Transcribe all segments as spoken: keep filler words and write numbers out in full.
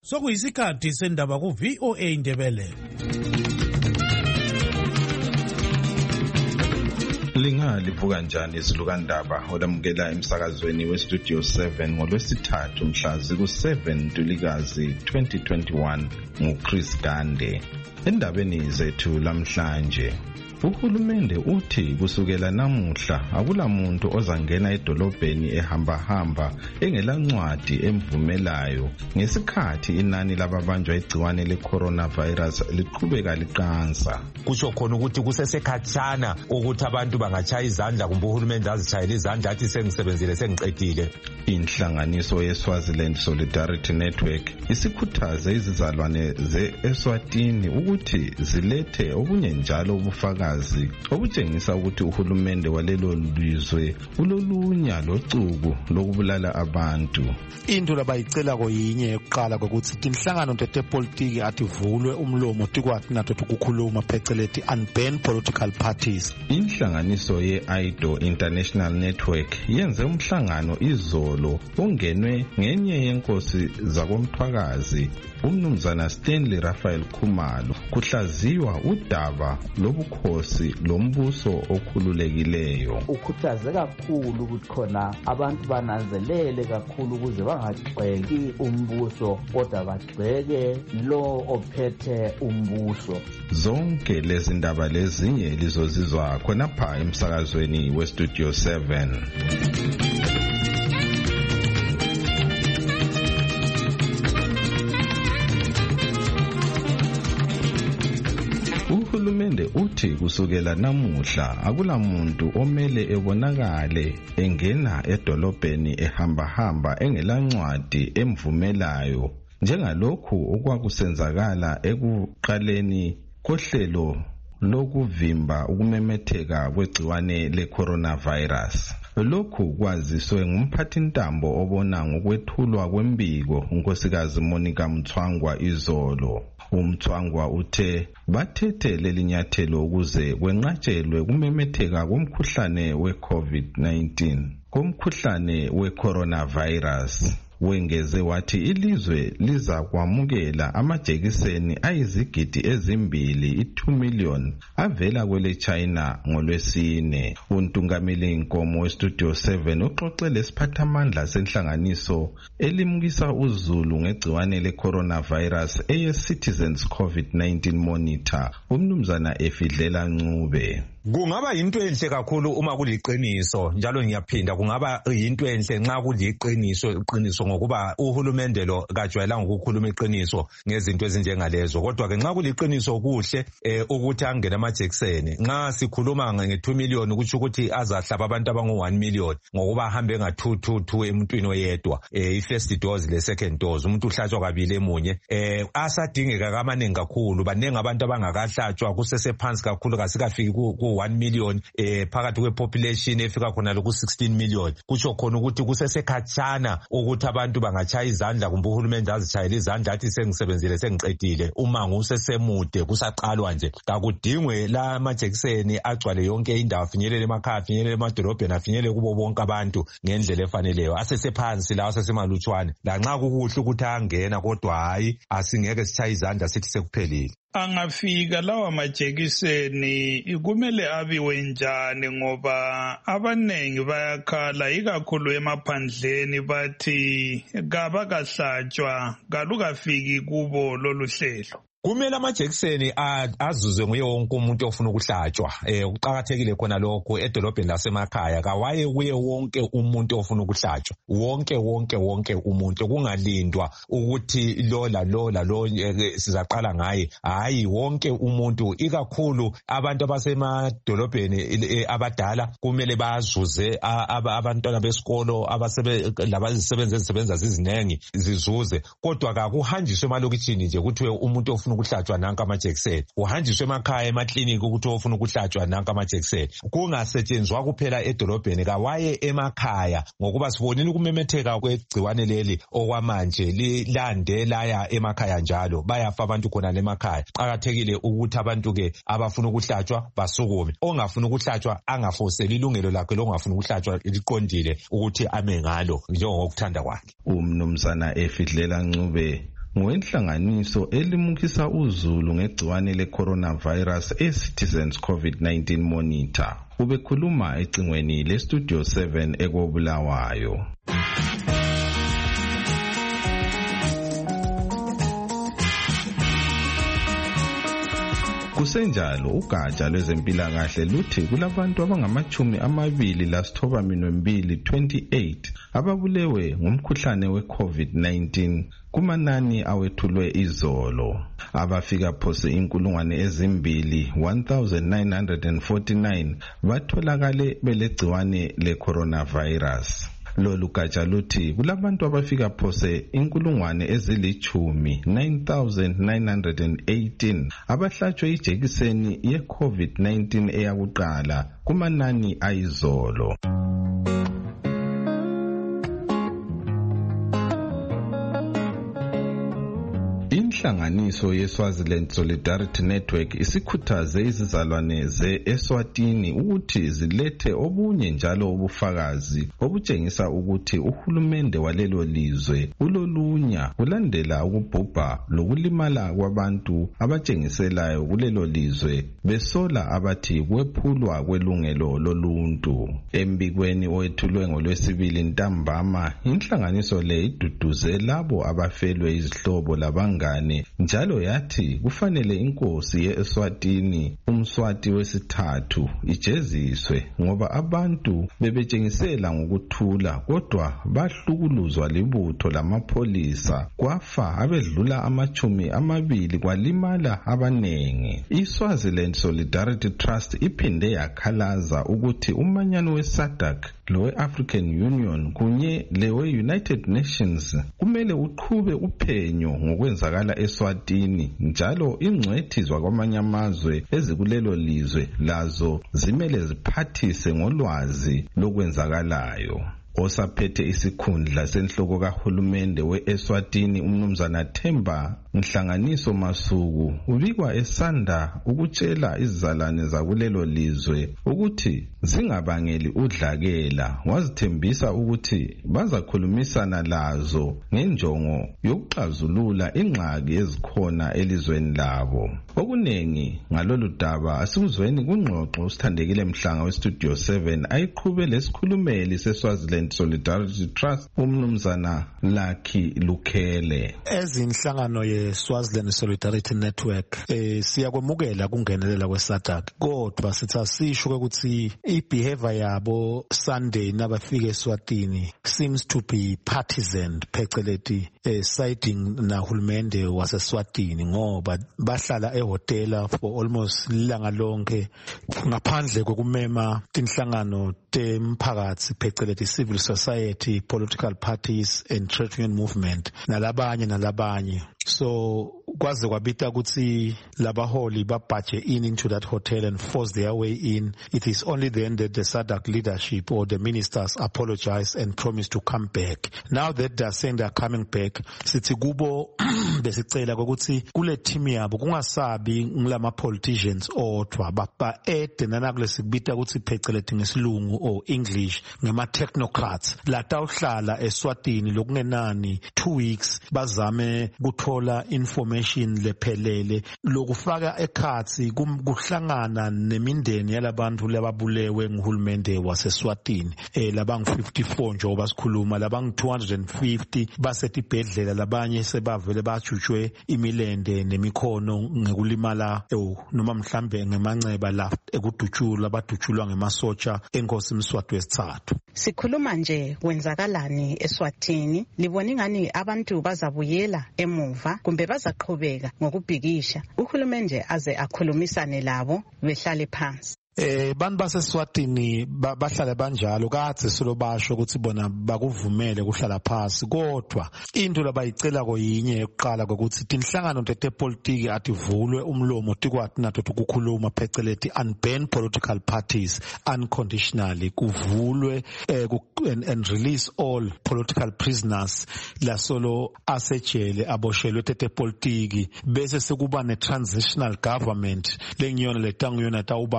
Sokuyisikhathi sendaba ku V O A Indebele. Lingalivuka njani izilukandaba olamukela emsakazweni weStudio seven ngolwesithathu mhla ziku seven Ntulikazi twenty twenty-one nguChris Gande. Endabeni zethu lamhlanje, uhulumende uthi kusukela namuhla akula muntu ozangena edolobheni ehamba hamba engelancwadi emvumelayo ngesikhathi inani lababanjwa igciwane le-coronavirus liqhubeka liqansa. Kusho khona ukuthi kusesekhatshana ukuthi abantu bangachaya izandla kumbe uhulumende azitshayela izandla athi sengisebenzile sengiqedile. Inhlanganiso yeSwaziland Solidarity Network isikhuthaze izizalwane ze-Eswatini ukuthi zilethe okunye njalo ubufakazi obutshengisa ukuthi uhulumende walelo lizwe ulolunya locuku lokubulala abantu. Into labayicela koyinye yokuqala ukuthi inhlangano ntetepolitiki athi vulwe umlomo tikwathi nathi ukukhuluma phecelezi unban political parties. Inhlanganiso ye-I D O International Network yenze umhlangano izolo ongenwe ngenye yenkosi zakomthwakazi uMnumzana Stanley Raphael Khumalo kuhlaziywa udaba lobukhosi lombuso okhululekileyo. Ukhuthaze kakhulu ukuthi khona abantu bananzelele kakhulu ukuze bangagxeki umbuso kodwa bagxeke lo ophethe umbuso. Zonke lezi ndaba lezinye lizozizwa khonapha emsakazweni weStudio seven. Uhulumende uthi kusukela namuhla akula muntu omele ebonakale engena edolobheni ehamba hamba engelancwadi emvumelayo njengalokhu okwakusenzakala ekuqaleni kohlelo lokuvimba ukumemetheka kwegciwane le-coronavirus. Lokhu kwaziswe ngumphathintambo obona ngokwethulwa kwembiko unkosikazi Monica Mthwangwa izolo. uMthwangwa uthe bathethe lelinyathelo ukuze kwenqatshelwe kumemetheka komkhuhlane we-COVID nineteen komkhuhlane we-coronavirus. Wengeze wathi ilizwe liza kwamukela amajekiseni ayizigidi ezimbili i-two million avela kwele China ngolwesine. Untungameli Nkomo weStudio seven uxoxele isiphathamandla senhlanganiso elimukisa uzulu ngegciwane le-coronavirus eye-Citizens COVID nineteen Monitor uMnumzana Efidlela Ncube. Kungaba yinto enhle kakhulu uma kuliqiniso, njalo ngiyaphinda kungaba yinto enhle nxa kuliqiniso iqiniso ngokuba uhulumende lo kajwayelanga ukukhuluma iqiniso ngezinto ezinjengalezo. Kodwa ke nxa kuliqiniso kuhle eh, ukuthi angena amajekiseni. Nxa sikhuluma nge-two million kuthi ukuthi azahlaba abantu abangu one million ngokuba ahambe nga two two two emuntwini oyedwa. Eh, i-first dose le second dose umuntu uhlatshwa kabili emunye. Eh, asadingeka kamanengi kakhulu, banengi abantu abangakahlatshwa kusesephansi kakhulu kasikafiki ku one million eh phakathi kwepopulation efika khona loku sixteen million. Kusho khona ukuthi kusesekhatshana ukuthi abantu bangachaya izandla kumbe uhulumende azitshayela izandla athi sengisebenzile sengiqedile. Umango usesemude kusaqalwa nje. Kakudingwe la amajekiseni agcwale yonke indawo, afinyelele emakhaya, afinyelele emadolobheni, afinyelele kubo bonke abantu ngendlela efaneleyo. Asesephansi la asesemalutshwane lanxa kukuhle ukuthi angena, kodwa hayi asingeke sichaye izandla sithi sekuphelile. Angafika lawa majekiseni kumele abiwe njani, ngoba abanengi bayakhala ikakhulu emaphandleni bathi kabakahlatshwa kalukafiki kubo lolu hlelo. Kumele amajekiseni azuzwe nguye wonke umuntu ofuna ukuhlatshwa. Eh ukuqhakathekile khona lokho edolobheni lasemakhaya kawaye kuye wonke umuntu ofuna ukuhlatshwa. Wonke wonke wonke umuntu kungalindwa ukuthi lo la lo la lo sizaqala ngaye. Hayi wonke umuntu, ikakhulu abantu abasemadolobheni abadala kumele bazuze, abantwana besikolo abasebe labazisebenza ezisebenza zizinengi zizuze. Kodwa kakuhanjiswe emalokitshini nje ukuthi umuntu ofuna ukuhlatshwa nanka amajekiseni, uhanjiswe emakhaya emakliniki ukuthi ofuna ukuhlatshwa nanka amajekiseni. Kungasetshenzwa kuphela edolobheni, kawaye emakhaya, ngokuba sibonile ukumemetheka kwegciwane leli okwamanje lilande laya emakhaya njalo, bayafa abantu khona emakhaya. Qhakathekile ukuthi abantu ke abafuna ukuhlatshwa basukume, ongafuna ukuhlatshwa angafoseli ilungelo lakhe longafuna ukuhlatshwa liqondile ukuthi ame ngalo njengokuthanda kwakhe. uMnumzana Efidlela Ncube ngowenhlanganiso elimukisa uzulu ngegciwane le-coronavirus e-Citizens COVID nineteen Monitor. Ubekhuluma ecingweni le-Studio seven ekobulawayo. Kusenjalo ugatsha lwezempilakahle luthi kulabantu abangamachumi amabili lasithoba minwembili twenty-eight ababulewe ngumkhuhlane we-COVID nineteen kumanani awethulwe izolo. Abafika phose inkulungwane ezimbili one thousand nine hundred forty-nine batholakale belegciwane le-coronavirus. Lolu gatsha luthi kulabantu abafika phose inkulungwane ezilichumi nine thousand nine hundred eighteen abahlatshwe ijekiseni ye-COVID nineteen eyakuqala kumanani ayizolo. Inhlanganiso ye-Swaziland Solidarity Network isikhuthaze izizalwane ze-Eswatini ukuthi zilethe obunye njalo ubufakazi obutshengisa ukuthi uhulumende walelo lizwe ulolunya kulandela ukubhubha lokulimala kwabantu abatshengiselayo kulelo lizwe besola abathi kwephulwa kwelungelo loluntu. Embikweni owethulwe ngolwesibili ntambama, inhlanganiso le iduduze labo abafelwe izihlobo labangane njalo yathi kufanele inkosi ye-Eswatini umswati wesithathu ijeziswe ngoba abantu bebetshengisela ngokuthula kodwa bahlukuluzwa libutho lamapholisa kwafa abedlula amachumi amabili kwalimala abanengi. I-Swaziland Solidarity Trust iphinde yakhalaza ukuthi umanyano we-SADC lowe-African Union kunye lewe-United Nations kumele uqhube uphenyo ngokwenzakala eSwatini njalo ingcwethizwa kwamanye amazwe ezikulelo lizwe lazo zimele ziphathise ngolwazi lokwenzakalayo. Osaphethe isikhundla senhloko kahulumende we-Eswatini umnumzana Themba Nhlanganiso Masuku ubikwa esanda ukutshela izizalwane zakulelo lizwe ukuthi zingabangeli udlakela, wazithembisa ukuthi bazakhulumisana lazo ngenjongo yokuxazulula ingxaki ezikhona elizweni labo. Okunengi ngalolu daba asikuzweni kungxoxo usithandekile Mhlanga we-Studio seven ayiqhube lesikhulumeli se-Swaziland Solidarity Trust umnumzana Lucky Lukhele. Ezinhlangano ye-Swaziland Solidarity Network eh siyakwemukela kungenelela kwe-SADC kodwa sithi asisho ukuthi i-behavior yabo Sunday nabafika eSwatini seems to be partisan phecelezi eh, siding nahulumende waseSwatini ngoba bahlala ehotela for almost ilanga lonke ngaphandle kokumema tinhlangano temphakathi phecelezi civil society, political parties and trade union movement nalabanye nalabanye. So kwaze kwabita ukuthi labaholi babhaje in into that hotel and force their way in. It is only then that the SADC leadership or the ministers apologize and promise to come back. Now that they are saying they are coming back, sithi kubo besicela ukuthi kule team yabo kungasabi ngilama politicians odwa ba add nana kule sikubita ukuthi phecelezi ngesilungu or English ngema technocrats la tawuhlala eSwatini lokungenani two weeks bazame kuthola information lephelele lokufaka ekhathi kuhlangana nemindeni yalabantu lababulewe nguhulumende waseSwatini eh labangu fifty-four nje obasikhuluma labangu two hundred fifty basetibhedlela labanye sebavele bajutshwe imilende nemikhono ngekulimala noma mhlambe ngemanceba la ekudutshula badutshulwa ngemasotsha enkosi Mswati wesithathu. Sikhuluma nje kwenzakalani eSwatini, libona ingani abantu bazabuyela emuva kumbe bazaqhubeka ngokubhikisha uhulumende aze akhulumisane labo behlale phansi? Eh bantu baseSwatini bahlala banjalo kaze solo basho ukuthi bona bakuvumele kuhlala phansi kodwa into labayicela koyinye yokuqala ukuthi tinhlangano tepolitiki ativulwe umlomo tikwathi nato ukukhuluma phecelezi unban political parties unconditionally kuvulwe eh, and, and release all political prisoners la solo asejele aboshelwe tepolitiki bese sekuba ne transitional government lengiyona letangiyona tawubamba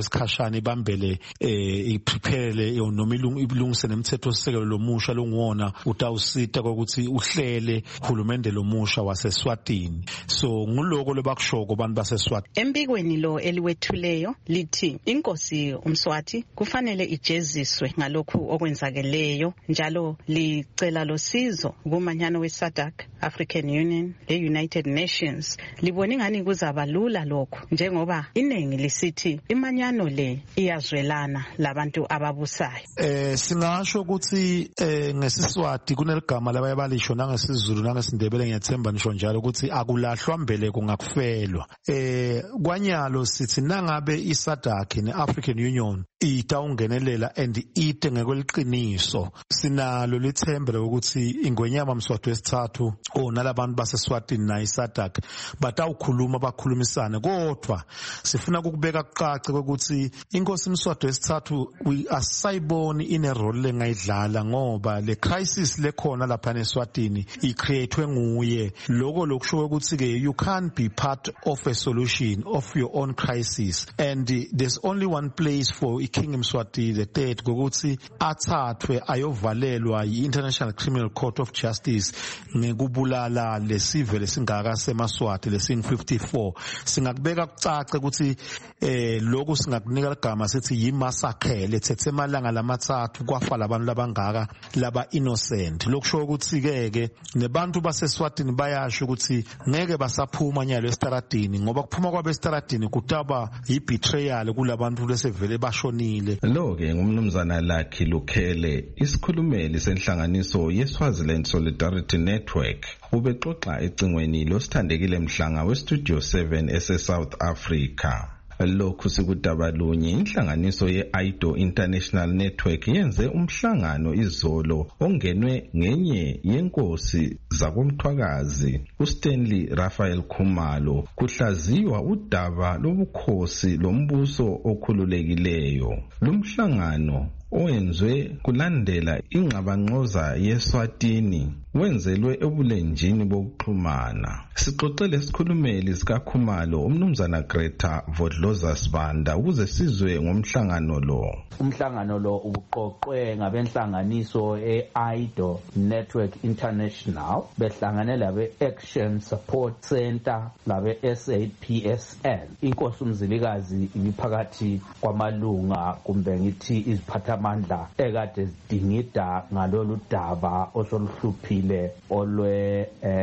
lesikhashana ibambele eh iprepare noma ilungise nemithetho sisekelo lomusha longuona utawusita ukuthi uhlele uhulumende lomusha waseSwatini. So nguloko lebakushoko abantu baseSwatini. Embikweni lo eliwethuleyo lithi inkosi uMswati kufanele ijeziswe ngalokhu okwenzakeleyo, njalo licela losizo kumanyano weSADC, African Union, le-United Nations. Libona ingani kuzaba lula lokho njengoba iningi lisithi imanyano le iyazwelana labantu ababusayo. Eh singasho ukuthi eh ngesiswati kuneligama labayabalisho nangesizulu nangesindebele ngiyathemba nisho njalo ukuthi akulahlwa mbeleko ngakufelwa. Eh kwanyalo sithi nangabe iSADC ne-African Union itawungenelela and ite ngekweliqiniso, sinalo lithembe ukuthi ingwenyama Mswati wesithathu onalabantu baseSwatini na iSADC batawukhuluma bakhulumisane. Kodwa sifuna ukubeka kucace ukuthi inkosi Mswati wesithathu asayiboni ine role lengayidlala, ngoba le crisis lekhona lapha eSwatini icreatewe nguye. Lokho lokusho ukuthi ke you can't be part of a solution of your own crisis, and there's only one place for King Mswati the third ukuthi athathwe ayovalelwa yi-International Criminal Court of Justice ngekubulala lesive lesingaka semaswati lesingu fifty-four. Singakubeka kucace ukuthi eh lokho singakunika igama sithi yimassacre lethethe emalanga lamathathu kwafa labantu labangaka laba innocent. Lokusho ukuthi ke ke nebantu baseSwatini bayasho ukuthi ngeke basaphuma nyalo estaradini, ngoba kuphuma kwabe estaradini kutaba yibetrayal kulabantu lesevele bashonile. Lo ke ngumnumzana Lucky Lukhele, isikhulumeli senhlanganiso yeSwaziland Solidarity Network, ubexoxa ecingweni losithandekile Mhlanga weStudio seven ese-South Africa. Lokhu sikudabalunye inhlanganiso ye-Aido International Network yenze umhlangano izolo ongenwe ngenye yenkosi zakomthwakazi uStanley Raphael Khumalo kuhlaziywa udaba lobukhosi lombuso okhululekileyo. Lumhlangano owenzwe kulandela ingxabangxoza yeSwatini wenzelwe ebulenjini bokuxhumana. Sixoxele isikhulumeli sikaKhumalo umnumzana Greta Vodloza Sibanda ukuze sizwe ngomhlangano lo. Umhlangano lo ubuqoqwe ngabenhlanganiso e-Aido Network International behlangane labe Action Support Center labe S A P S N. Inkosi uMzilikazi ibiphakathi kwamalunga kumbe ngithi iziphathamandla ekade zidingida ngalolu daba osoluhluphile olwe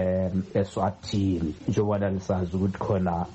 eSwatini. Njengoba lisazi ukuthi khona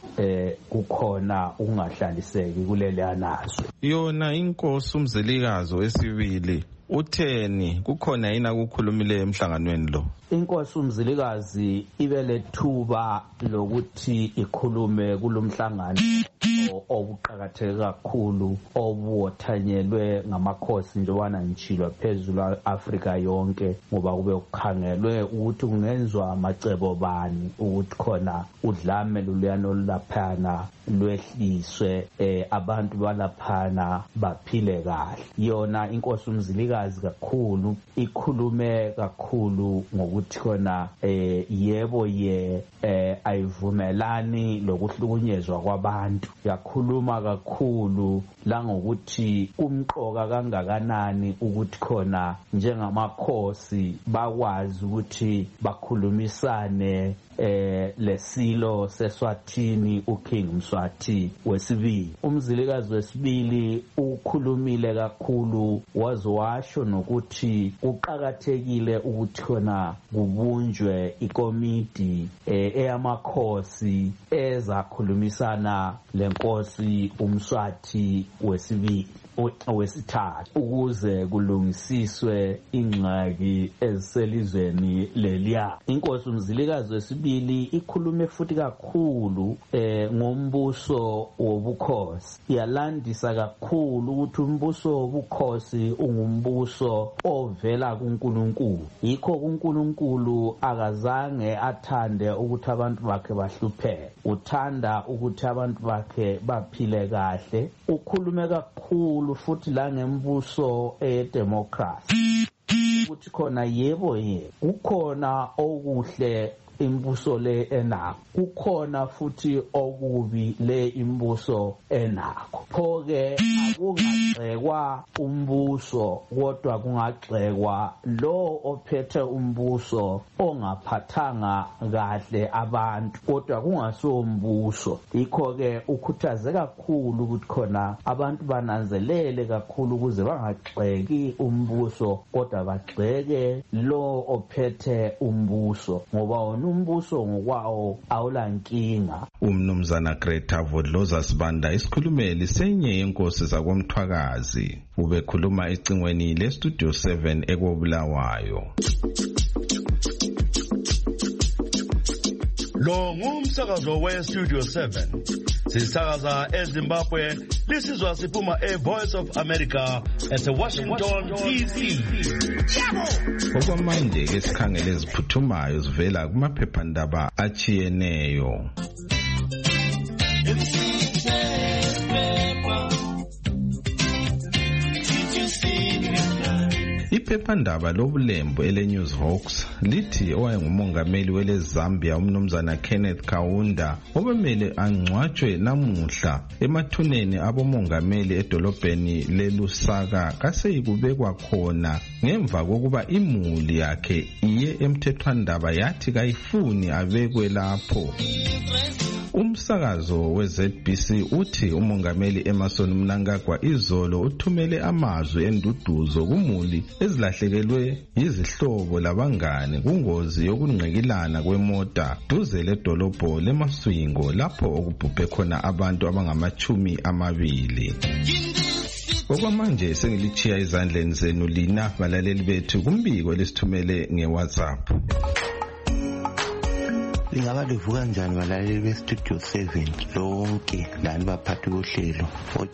kukhona ukungahlaliseki kuleli anazwe. Yona inkosi uMzilikazi wesibili utheni kukhona yina ukukhulumile emhlanganweni lo? Inkosi uMzilikazi ibelethuba lokuthi ikhulume kulomhlangano obuqhakatheke kakhulu obuwothanyelwe ngamakhosi njengoba ngitshilo phezulu Africa yonke, ngoba kube ukhangelwe ukuthi kungenzwa amacebo bani ukuthi khona udlame luluyano laphana lwehliswe eh, abantu balaphana baphile kahle. Yona inkosi uMzilikazi kakhulu ikhulume kakhulu ngokuthi khona eh, yebo ye eh, ayivumelani lokuhlukunyezwa kwabantu. Yakhuluma kakhulu la ngokuthi kumqoka kangakanani ukuthi khona njengamakhosi bakwazi ukuthi bakhulumisane eh lesilo seSwatini uKing Mswati wesibili. UMzilikazi wesibili ukhulumile kakhulu wazwasho nokuthi uqhakathekile ukuthi khona kubunjwe ikomiti eh, eyamakhosi ezakhulumisana lenkosi uMswati wesibili wesithathu ukuze kulungisiswe ingxaki eziselizweni leliya. Inkosi uMzilikazi wesibili ikhulume futhi kakhulu eh, ngombuso wobukhosi. Yalandisa kakhulu ukuthi umbuso wobukhosi ungumbuso ovela kuNkulunkulu. Yikho uNkulunkulu akazange athande ukuthi abantu bakhe bahlupheke, uthanda ukuthi abantu bakhe baphile kahle. Ukhulume kakhulu futhi la ngembuso edemocracy ukuthi khona yebo ye kukhona okuhle imbuso le enakho kukhona futhi okubi le imbuso enakho. Pho-ke akungagxekwa umbuso kodwa kungagxekwa lo ophethe umbuso ongaphathanga kahle abantu kodwa kungasiwo umbuso. Yikho-ke ukhuthaze kakhulu ukuthi khona abantu bananzelele kakhulu ukuze bangagxeki umbuso kodwa bagxeke lo ophethe umbuso ngoba wona umbuso ngokwawo awulankinga. Umnumzana Greta Vodloza Sibanda isikhulumeli senye yenkosi zakwamthwakazi ubekhuluma ecingweni le Studio seven ekobulawayo. Lo ngumsakazo we Studio seven. Sisakaza eZimbabwe, lisizwa siphuma e Voice of America at Washington D C. Okwamanje ke sikhangele eziphuthumayo zivela kumaphephandaba achiyeneyo. Iphephandaba lobulembu ele Newshawks lithi owayengumongameli wele Zambia umnumzana Kenneth Kaunda obemele angcwatshwe namuhla emathuneni abomongameli edolobheni leLusaka kaseyikubekwa khona ngemva kokuba imuli yakhe iye emthethwandaba yathi kayifuni abekwe lapho. Umsakazo we-Z B C uthi umongameli Emmerson Mnangagwa izolo uthumele amazwi enduduzo kumuli ezilahlekelwe yizihlobo labangane kungozi yokungqikilana kwemota duze ledolobho leMaswingo lapho okubhubhe khona abantu abangamachumi amabili. Okwamanje sengilichiya izandleni zenu lina balaleli bethu kumbiko lesithumele ngeWhatsApp. Lingaba livuka kanjani balaleli be Studio seven lonke lani baphathi bohlelo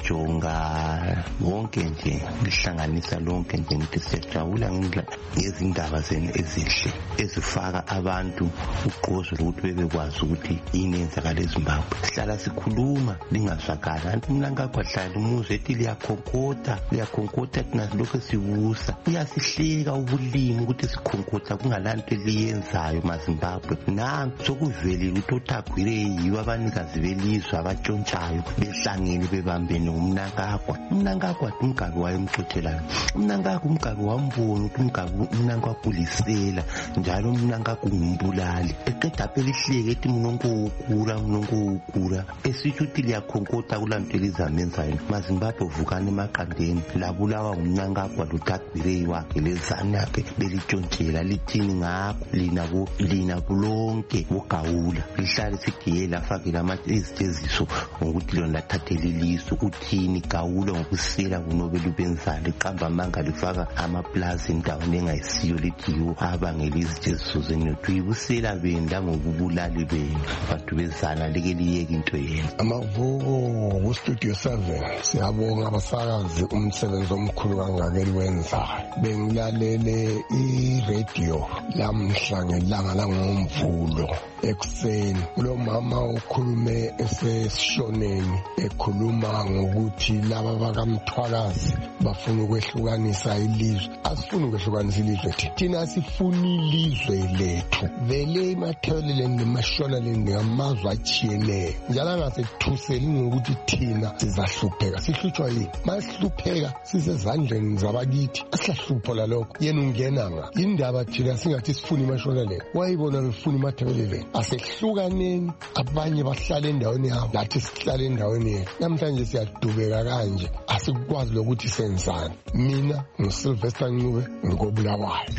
ojonga wonke nje lihlanganisa lonke nje ngithi siyajabula ngezindaba zenu ezihle ezifaka abantu uqozo lokuthi bebekwazi ukuthi yini yenzakala eZimbabwe. Sihlala sikhuluma lingazwakala anti Mnangagwa hlala umuze ethi liyakhonkotha liyakhonkotha thina lokho sibusa uyasihleka ubulimi ukuthi sikhonkotha kungalanto eliyenzayo maZimbabwe nanku sokuvelile ukuthi uThagwire yiwo abanikazi belizwe abatshontshayo behlangene bebambene uMnangagwa. uMnangagwa umgabi wayemxothelayo uMnangagwa umgabi wambona ukuthi umgabi uMnangagwa ulisela njalo uMnangagwa ngumbulali eqeda phela ihleke ethi mnonko ukura mnonko ukura esithi ukuthi liyakhonkotha kulanto elizamenzayo maZimbabwe uvukana emaqandeni labulawa uMnangagwa loThagwire wakhe lezana yakhe belitshontshela lithini ngakho lina bo lina bulonke Gawula lihlale sigiyela afakile amatheziso ngokuthi lona lathathela iliso uthini Gawula ngokusela kunobela ubenzala iqamba amanga lifaka amaplaza endaweni engayisiyo lithiwo abangela iziteziso zenothu ibusela benda ngokubulali benu bantu bezana leke liyeke into yenu. Amavuko ku Studio seven siyabonga abasakazi umsebenzi omkhulu kangaka eliwenzayo. Bengilalele i-radio lamhla ngelanga langomvulo ekuseni lo mama ukhulume eseshoneni ekhuluma ngokuthi laba bakamthwakazi bafuna ukwehlukanisa ilizwe. Asifuni ukwehlukanisa ilizwe thina sifuna ilizwe lethu vele imatheleleni nemashonaleni ngamazwe achiyeneyo njalo ngasethuthuseli ngokuthi thina sizahlupheka. Sihlutshwa yini? Masihlupheka sisezandleni zabakithi asihlupho lalokho yena ungenanga indaba thina singathi sifuna imashonaleni wayibona befuna imatheleleni asehlukaneni abanye bahlala endaweni yabo lathi sihlala endaweni yethu. Namhlanje siyadubeka kanje asikwazi lokuthi senzani. Mina nguSylvester Ncube ngikobulawayo.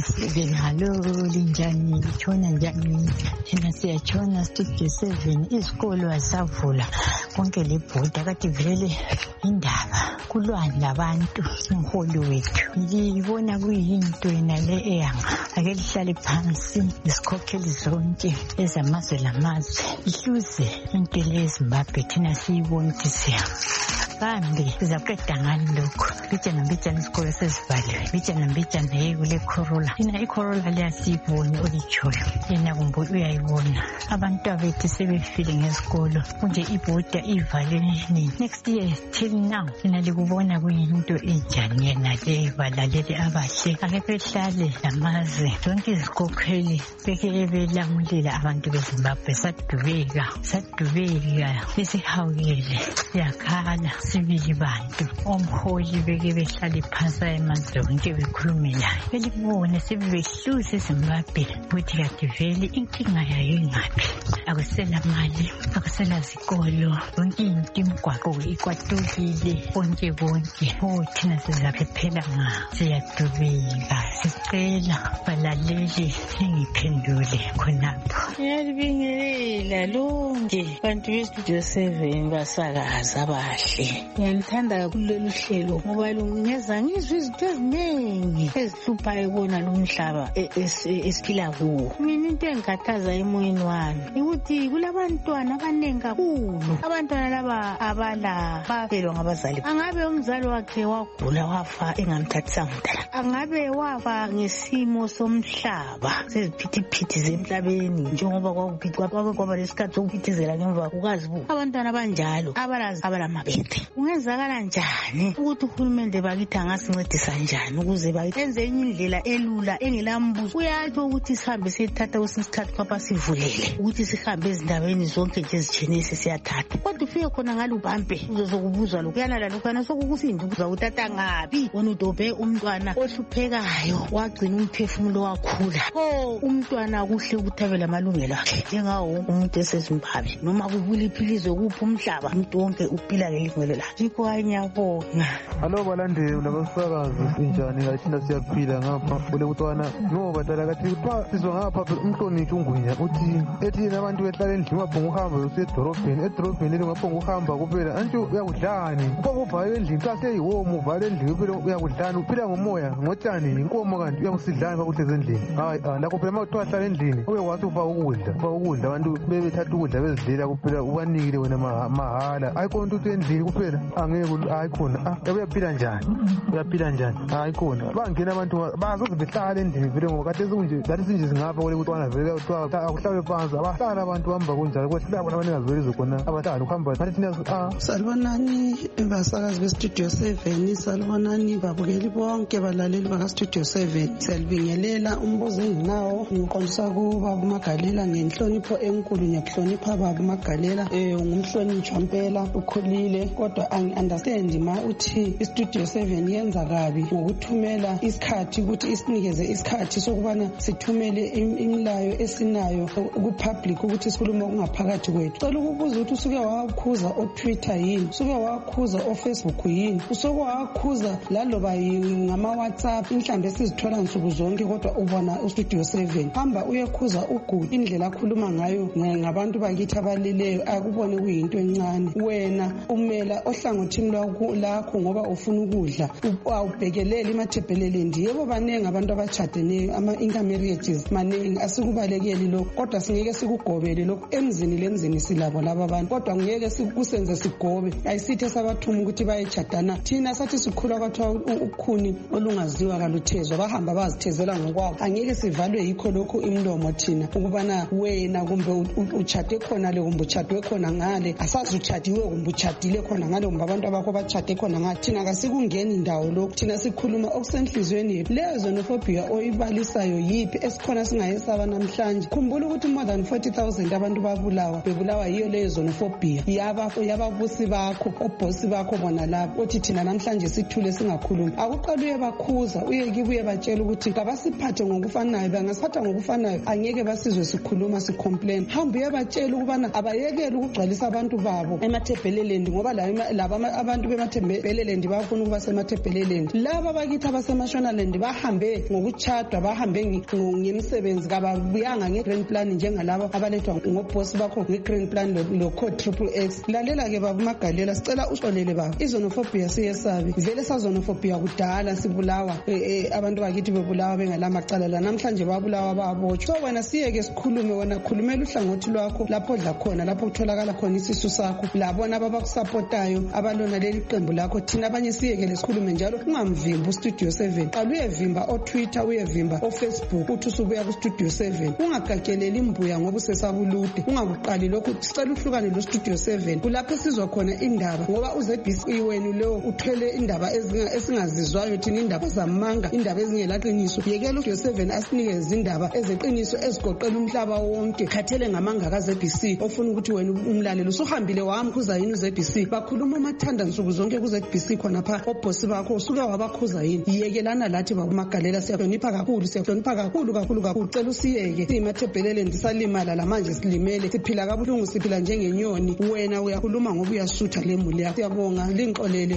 Benhalo linjani litshona njani thina siyatshona Studio seven izikolo azavula konke lebhoda kade vele indaba kulwana labantu umholi wethu ngibona kuyinto yena le eyanga ake lihlale phansi isikhokheli zonke ezamazwe lamazwe ihluze into leZimbabwe thina siyibona ukuthi siya Sunday sizaqeda ngani lokho mbijana mbijana isikole sesivaliwe mbijana mbijana hey kule Corolla ina iCorolla liyasibona olichoyo yena kumbuye uyayibona abantu abethu sebefile ngesikolo kunje ibhoda ivaleni next year till now sina likubona kuyinto enjani yena le balaleli abahle ake behlale lamaze zonke izikhokheli beke belamulela abantu beZimbabwe sadubeka sadubeka besihawukele yakhala sibili bantu omholi beke behlale phansi emazonke bekhulumela belibone sebehluze eZimbabwe ukuthi kade vele inkinga yayo ingaphi akusela mali akusela zikolo yonke into imigwaqo ikwatukile konke konke oh thina sizaphephela nga siyadubeka sicela balaleli engiphendule khonapho ngiyalibingelela lonke bantu bestudio seven basakaza abahle ngiyalithanda kakhulu lolu hlelo ngoba lungeza ngizwe izinto eziningi ezihluphayo kona lomhlaba esiphila kuwo mina into engikhathaza emoyeni wami ukuthi kulabantwana abaningi kakhulu abantwana laba abala bafelwa ngabazali angabe umzali wakhe wagula wafa engamthathisanga mdala angabe wafa ngesimo somhlaba seziphithiphithi zemhlabeni njengoba kwakuphithwa kwaba lesikhathi sokuphithizela ngemva kukazibuka abantwana abanjalo abalazi abalamabethe kungenzakala njani ukuthi uhulumende bakithi angasincedisa njani ukuze bayenze indlela elula engelambuzo uyatsho ukuthi sihambe siyethatha kwesinye isikhathi kwapha sivulele ukuthi sihambe ezindaweni zonke nje ezitshenisi siyathatha kodwa ufike khona ngalubambe uzozokubuzwa lokhu yana lalokhana sokukusinda ukuza utata ngabi wona udobe umntwana ohluphekayo wagcina umphefumulo wakhula oh umntwana kuhle ukuthabela amalungelo akhe njengawo umuntu eseZimbabwe noma kubuliphilizwe kuphi umhlaba umuntu wonke uphila lelungelo lakhe yikho ayabonga alo balandeli labasakazi sinjani lathina siyaphila ngapha kule kutwana no badala kathi kuthiwa sizwa ngapha umhlonitshi ungwinya uthi ethi abantu behlala endlini waphonga uhamba usedorobheni edorobheni leli waphonga uhamba kuphela anti uyakudlani uphonga uvala endlini xa seyiwomo uvala endlini kuphela uyakudlani uphila ngomoya ngotshani inkomo kanti uyakusidlani kakuhle endlini hayi lakho phela uma kuthiwa hlala endlini ube wathi ufa ukudla ufa ukudla abantu bebethatha ukudla bezidlela kuphela ubanikile wena mahala ayikho into endlini kuphela angeke hayi khona ah uyaphila njani uyaphila njani hayi khona bangena abantu bazoze behlala endlini vele ngoba kade sekunje zathi sinje singapha kule kutwana vele kuthiwa akuhlabe phansi abahlala abantu bahamba kunjalo kwehlala bona abaningaziveli zokhona abahlala ukuhamba bathi thina ah salibonani basakazi bestudio seven salibonani babukeli bonke balaleli bakastudio seven siyalibingelela umbuzo enginawo ngiqondisa kuba uMagalela ngenhlonipho enkulu ngiyakuhlonipha baba uMagalela eh ngumhlonitshwa impela ukhulile kodwa angi-understand ma uthi istudio seven yenza kabi ngokuthumela isikhathi ukuthi isinikeze isikhathi sokubana sithumele imilayo esinayo ku-public ukuthi sikhulume okungaphakathi kwethu cela ukubuza ukuthi usuke wakhuza o-Twitter yini usuke wakhuza o-Facebook yini usuke wakhuza laloba ngama-WhatsApp inhlambe esizithola nsuku zonke kodwa ubona ustudio seven hamba uyekhuza uGudi indlela akhuluma ngayo ngabantu bakithi abalileyo akubone kuyinto encane wena umela ohlangothini lakho ngoba ufuna ukudla awubhekelele imathebhelelendi yebo baningi abantu abachadeneyo ama-intermarriages maningi asikubalekeli lokho kodwa singeke sikugobele lokho emzini lemzini silabo laba abantu kodwa ngeke sikusenze sigobe ayisithe sabathuma ukuthi bayechadana thina sathi sikhula kwathiwa ukhuni olungaziwa kaluthezwa bahamba bazithezela ngokwabo angeke sivalwe yikho lokho imlomo thina ukubana wena kumbe uchade khona le kumbe uchadwe khona ngale asazi uchadiwe kumbe uchadile khona ngale kumbe abantu abakho bachade khona ngale thina kasikungeni indawo lokho thina sikhuluma okusenhlizweni yethu leyo xenophobia oyibalisayo yipi esikhona singayesaba namhlanje khumbula ukuthi more than forty thousand abantu babulawa bebulawa yiyo leyo xenophobia yaba yababusi bakho obhosi bakho bona lapho othi thina namhlanje sithule singakhulumi akuqala uyebakhuza uyekibe uyebatshela ukuthi kabasiphathe ngokufanayo bangasiphatha ngokufanayo angeke basizwe sikhuluma sicomplain hamba uyebatshela ukubana abayekele ukugcwalisa abantu babo emathebhelelendi ngoba laba abantu bemathebhelelendi bafuna ukuba semathebhelelendi laba bakithi abasemashonaland bahambe ngokuchadwa bahambe ngemisebenzi kababuyanga nge-grand plan njengalabo abalethwa ngobhosi bakho nge-grand plan lo-code triple x lalela-ke baba uMagalela sicela uxolele baba izonophobia siyesabe vele sazonophobia kudala sibulawa abantu bakithi bakithi bebulawa bengalamacala la namhlanje babulawa babotshwa. Wena siyeke sikhulume, wena khulumela uhlangothi lwakho lapho odla khona, lapho kutholakala khona isisu sakho, labona abakusapotayo abalona leli qembu lakho. Thina abanye siyeke lesikhulume njalo, ungamvimbi uStudio seven. Qala uyevimba oTwitter, uyevimba oFacebook, uthi usubuya kuStudio seven. Ungagageleli imbuya ngoba usesabulude. Ungakuqali lokho, sicela uhlukane loStudio seven. Kulapho sizwa khona indaba ngoba uze B C wenu leyo uthwele indaba esingazizwayo, thina indaba zamanga, indaba ezingelaqiniso. Yekela uStudio seven asinikeze indaba ezeqiniso ezigoqela umhlaba wonke. Khathele ngamanga kaze B C ofuna ukuthi wena umlalelo usuhambile wamkhuza yini uze B C. Bakhuluma amathanda nsuku zonke kuze B C khona pha obhosi bakho usuke wabakhuza yini. Yekelana lathi bakuMagalela, siyahlonipha kakhulu, siyahlonipha kakhulu kakhulu kakhulu. Cela usiyeke simathebhelele ndisalimala lamanje silimele, siphila kabuhlungu, siphila njengenyoni. Wena uyakhuluma ngoba uyasutha lemuli yakho. Siyabonga lingxolele.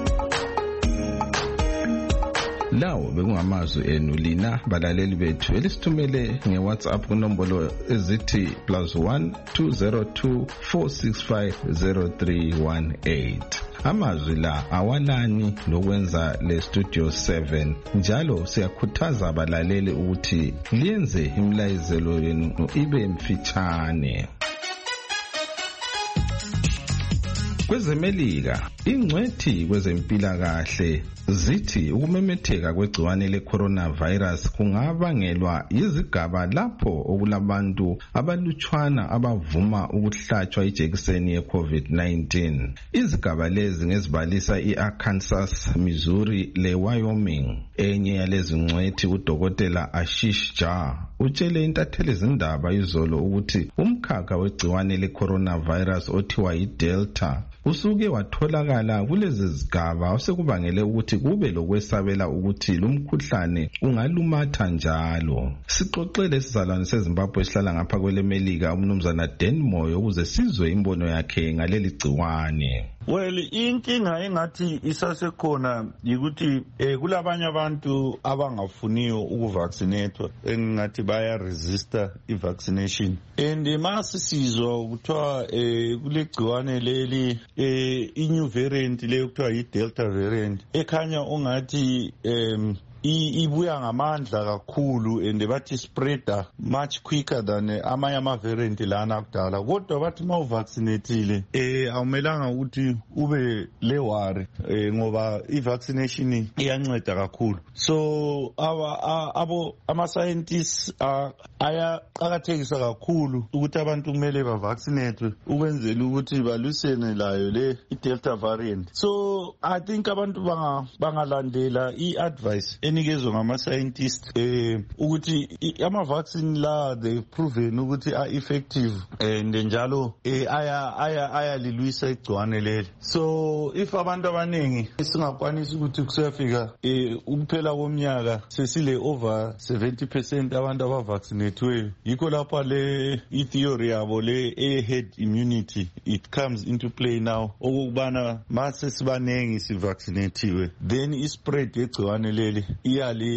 Lawo bekungamazwi enu lina balaleli bethu elisithumele ngeWhatsApp kunombolo ezithi plus one two zero two four six five zero three one eight. Amazwi la awalani lokwenza le Studio seven, njalo siyakhuthaza abalaleli ukuthi liyenze imlayizelo yenu ibe mfitshane. Kwezemelika, ingcwethi kwezempilakahle zithi ukumemetheka kwegciwane le-coronavirus kungabangelwa yizigaba lapho okulabantu abalutshwana abavuma ukuhlatshwa ijekiseni ye-COVID nineteen. Izigaba lezi ngezibalisa i-Arkansas, Missouri le-Wyoming. Enye yalezi ngcwethi uDokotela Ashish Jha utshele intatheli izindaba izolo ukuthi umkhakha wegciwane le-coronavirus othiwa yi-Delta usuke watholakala kulezi zigaba osekubangele ukuthi kube lokwesabela ukuthi lumkhuhlane ungalumatha njalo. Sixoxele isizalwane seZimbabwe esihlala ngapha kwelemelika umnumzana Dan Moyo ukuze sizwe imbono yakhe ngaleli gciwane. Well, inkinga engathi isasekhona yikuthi eh, kulabanye abantu abangafuniyo ukuvaccinatwa engathi baya resista i-vaccination. And masisizwa kuthiwa eh, kulegciwane leli eh, i-new variant le kuthiwa yi-Delta variant ekhanya ungathi um, ibuya ngamandla kakhulu and bathi spreader much quicker than amanye ama-variant lana kudala. Kodwa bathi ma uvaccinatile eh awumelanga ukuthi ube lewari eh, ngoba i-vaccination iyanceda kakhulu. So aba abo ama-scientists ayaqakathekisa kakhulu ukuthi abantu kumele bavaccinate ukwenzela ukuthi balwisene layo le i-Delta variant. So I think abantu bangalandela i-advice enikezwe ngama-scientists eh ukuthi ama-vaccine la they proven ukuthi are effective and njalo eh aya aya ayalilwisa igciwane leli. So if abantu abaningi singakwanisa ukuthi kusefika eh ukuphela komnyaka sesile over seventy percent abantu abavaccinatwe, yikho lapha le i-theory yabo le herd immunity it comes into play now, okubana mase sibanengi sivaccinatiwe then i-spread yegciwane leli iyali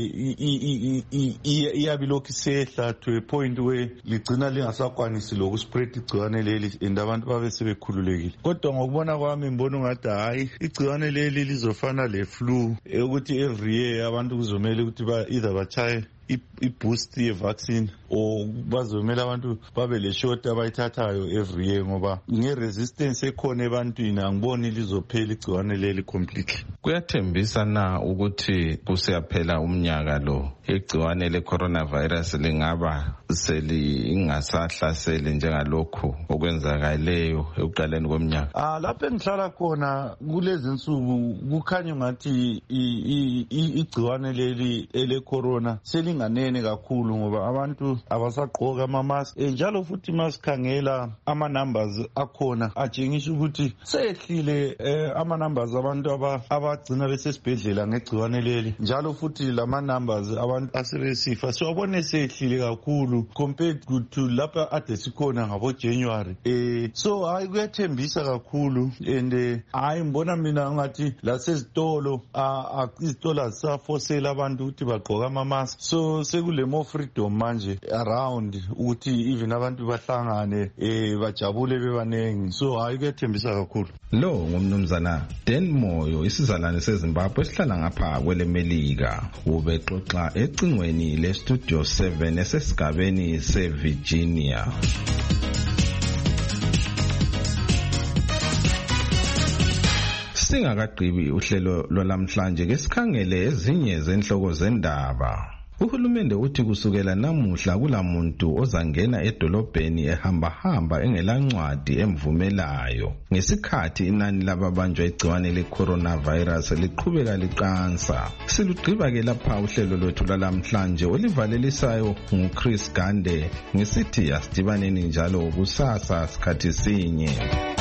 iyabilokhu isehla to a point where ligcina lingasakwanisi lokuspread igciwane leli and abantu babe sebekhululekile. Kodwa ngokubona kwami ngibona ungathi hayi igciwane leli lizofana le flu ukuthi every year abantu kuzomela ukuthi ba either bachaye i-boost ye-vaccine or bazomela abantu babe le shot abayithathayo every year ngoba nge-resistance ekhona ebantwini angiboni lizophela igciwane leli completely. Kuyathembisa na ukuthi kusiyaphela umnyaka lo igciwane le-coronavirus lingaba selingasahlaseli njengalokhu okwenzakaleyo ekuqaleni komnyaka? Ah, lapho engihlala khona kulezi nsuku kukhanya ngathi igciwane leli ele-corona selinganene kakhulu ngoba abantu abasagqoka ama-mask njalo futhi masikhangela ama-numbers akhona atshengisa ukuthi sehlile eh, ama-numbers abantu abagcina besesibhedlela ngegciwane leli njalo futhi lama-numbers abantu asebesifa siwabone sehlile kakhulu compared to lapha ade sikhona ngabo January. Eh so hayi kuyathembisa kakhulu and hayi ngibona mina ngathi lasezitolo izitolo azisafosela abantu ukuthi bagqoka ama mask, so sekule more freedom manje around ukuthi even abantu bahlangane eh bajabule bebanengi, so hayi kuyathembisa kakhulu. Lo ngumnumzana Dan Moyo, isizalwane seZimbabwe esihlala ngapha kwele Melika, ubexoxa ecingweni le Studio seven esesigabeni seVirginia. Singakagqibi uhlelo lwalamhlanje ke sikhangele ezinye zenhloko zendaba. Uhulumende uthi kusukela namuhla kulamuntu ozangena edolobheni ehamba hamba engelancwadi emvumelayo ngesikhathi inani lababanjwa igciwane le-coronavirus liqhubeka liqansa. Silugqiba ke lapha uhlelo lwethu lwalamhlanje olivalelisayo nguChris Gande ngisithi asidibaneni njalo kusasa sikhathi sinye.